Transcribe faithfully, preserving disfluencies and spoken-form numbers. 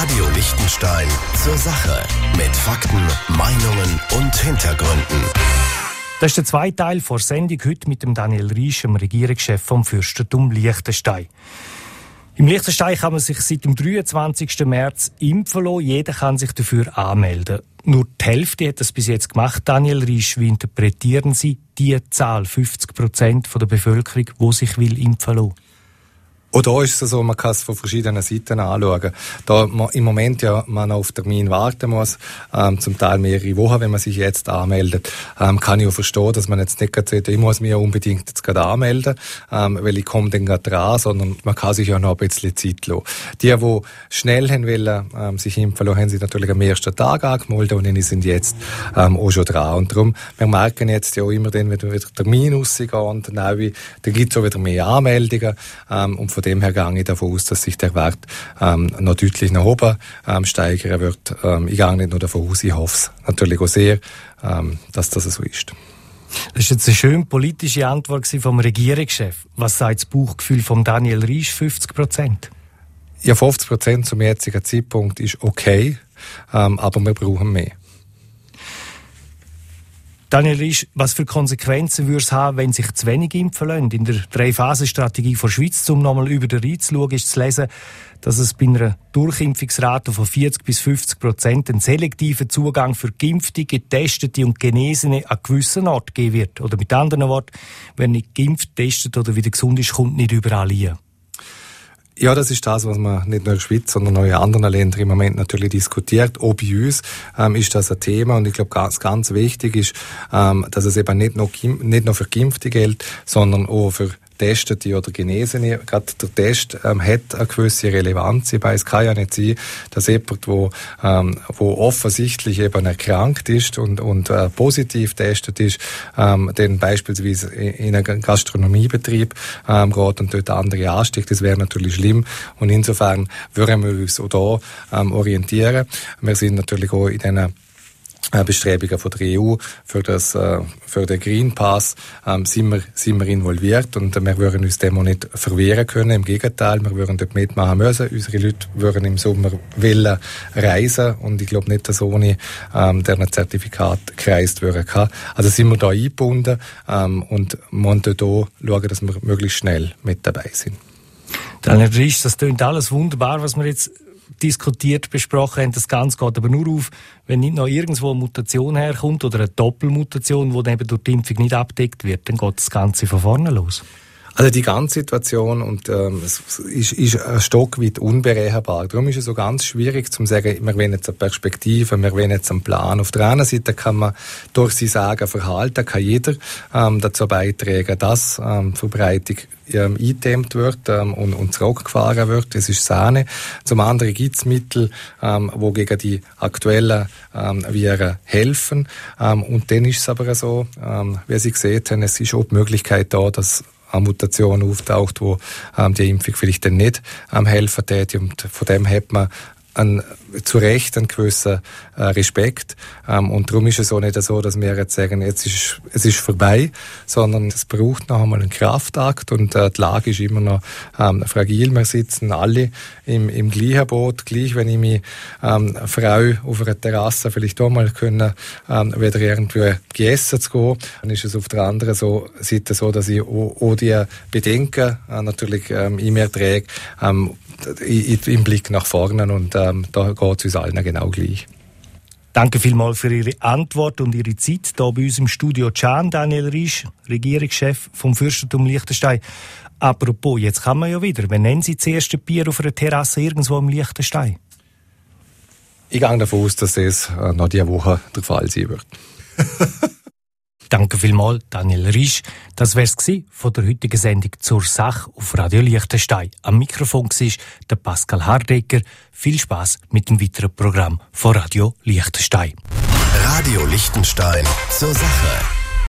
Radio Liechtenstein zur Sache. Mit Fakten, Meinungen und Hintergründen. Das ist der zweite Teil der Sendung heute mit dem Daniel Riesch, dem Regierungschef vom Fürstentum Liechtenstein. Im Liechtenstein kann man sich seit dem dreiundzwanzigsten März impfen lassen. Jeder kann sich dafür anmelden. Nur die Hälfte hat das bis jetzt gemacht. Daniel Riesch, wie interpretieren Sie die Zahl, fünfzig Prozent der Bevölkerung, die sich will impfen lassen? Auch da ist es so, man kann es von verschiedenen Seiten anschauen. Da man im Moment ja man auf Termin warten muss, ähm, zum Teil mehrere Wochen, wenn man sich jetzt anmeldet, ähm, kann ich auch verstehen, dass man jetzt nicht gerade sagt, ich muss mich ja unbedingt jetzt gerade anmelden, ähm, weil ich komme dann gerade dran, sondern man kann sich ja noch ein bisschen Zeit lassen. Die, die schnell haben wollen, ähm, sich impfen lassen, haben sich natürlich am ersten Tag angemeldet und die sind jetzt ähm, auch schon dran. Und darum, wir merken jetzt ja auch immer dann, wenn wieder Termin rausgehen und dann, dann gibt es auch wieder mehr Anmeldungen, ähm, und von dem her gehe ich davon aus, dass sich der Wert ähm, noch deutlich nach oben ähm, steigern wird. Ähm, ich gehe nicht nur davon aus, ich hoffe es natürlich auch sehr, ähm, dass das so ist. Das ist jetzt eine schöne politische Antwort vom Regierungschef. Was sagt das Bauchgefühl von Daniel Riesch, fünfzig Prozent? Ja, fünfzig Prozent zum jetzigen Zeitpunkt ist okay, ähm, aber wir brauchen mehr. Daniel Riesch, was für Konsequenzen würde es haben, wenn sich zu wenig impfen lassen? In der Drei-Phasen-Strategie der Schweiz, um nochmal über den Rhein zu schauen, ist zu lesen, dass es bei einer Durchimpfungsrate von vierzig bis fünfzig Prozent einen selektiven Zugang für Geimpfte, Getestete und Genesene an gewissen Orten geben wird. Oder mit anderen Worten, wer nicht geimpft, testet oder wieder gesund ist, kommt nicht überall hin. Ja, das ist das, was man nicht nur in der Schweiz, sondern auch in anderen Ländern im Moment natürlich diskutiert. Auch bei uns ähm, ist das ein Thema und ich glaube, ganz, ganz wichtig ist, ähm, dass es eben nicht nur, nicht nur für Geimpfte gilt, sondern auch für Testete oder Genesene. Gerade der Test ähm, hat eine gewisse Relevanz. Es kann ja nicht sein, dass jemand, wo, ähm, wo offensichtlich eben erkrankt ist und, und äh, positiv getestet ist, ähm, dann beispielsweise in einen Gastronomiebetrieb ähm, geht und dort andere ansteckt. Das wäre natürlich schlimm. Und insofern würden wir uns auch da ähm, orientieren. Wir sind natürlich auch in diesen Bestrebungen von der E U für das, für den Green Pass, ähm, sind wir, sind wir involviert und wir würden uns dem auch nicht verwehren können. Im Gegenteil, wir würden dort mitmachen müssen. Unsere Leute würden im Sommer wollen reisen und ich glaube nicht, dass ohne, ähm, deren Zertifikat gereist werden kann. Also sind wir da eingebunden, ähm, und müssen dort auch schauen, dass wir möglichst schnell mit dabei sind. Daniel Riesch, das klingt alles wunderbar, was wir jetzt diskutiert, besprochen haben. Das Ganze geht aber nur auf, wenn nicht noch irgendwo eine Mutation herkommt oder eine Doppelmutation, die dann eben durch die Impfung nicht abdeckt wird, dann geht das Ganze von vorne los. Also die ganze Situation und ähm, es ist, ist ein Stück weit unberechenbar. Darum ist es so ganz schwierig zu sagen, wir wollen jetzt eine Perspektive, wir wollen jetzt einen Plan. Auf der einen Seite kann man durch sein Sagen verhalten, kann jeder ähm, dazu beitragen, dass ähm, die Verbreitung ähm, eingedämmt wird ähm, und, und zurückgefahren wird. Das ist Sahne. Zum anderen gibt es Mittel, ähm, die gegen die aktuellen ähm, Viren helfen. Ähm, und dann ist es aber so, ähm, wie Sie gesehen haben, es ist auch die Möglichkeit da, dass eine Mutation auftaucht, wo ähm, die Impfung vielleicht dann nicht ähm, helfen täte. Und von dem hat man ein, zu Recht einen gewissen äh, Respekt. Ähm, und darum ist es auch nicht so, dass wir jetzt sagen, jetzt ist, es ist vorbei, sondern es braucht noch einmal einen Kraftakt und äh, die Lage ist immer noch ähm, fragil. Wir sitzen alle im, im gleichen Boot, gleich wenn ich mich ähm, freue, auf einer Terrasse vielleicht auch mal können, ähm, wieder irgendwie gegessen zu gehen. Dann ist es auf der anderen so, Seite so, dass ich auch, auch die Bedenken äh, natürlich ähm, in mir trage, ähm, im Blick nach vorne und ähm, da geht es uns allen genau gleich. Danke vielmals für Ihre Antwort und Ihre Zeit hier bei uns im Studio Can, Daniel Riesch, Regierungschef vom Fürstentum Liechtenstein. Apropos, jetzt kann man ja wieder. Wann nennen Sie das erste Bier auf einer Terrasse irgendwo im Liechtenstein? Ich gehe davon aus, dass das äh, noch diese Woche der Fall sein wird. Danke vielmals, Daniel Riesch. Das wär's gsi von der heutigen Sendung zur Sache auf Radio Liechtenstein. Am Mikrofon war der Pascal Hardecker. Viel Spass mit dem weiteren Programm von Radio Liechtenstein. Radio Liechtenstein zur Sache.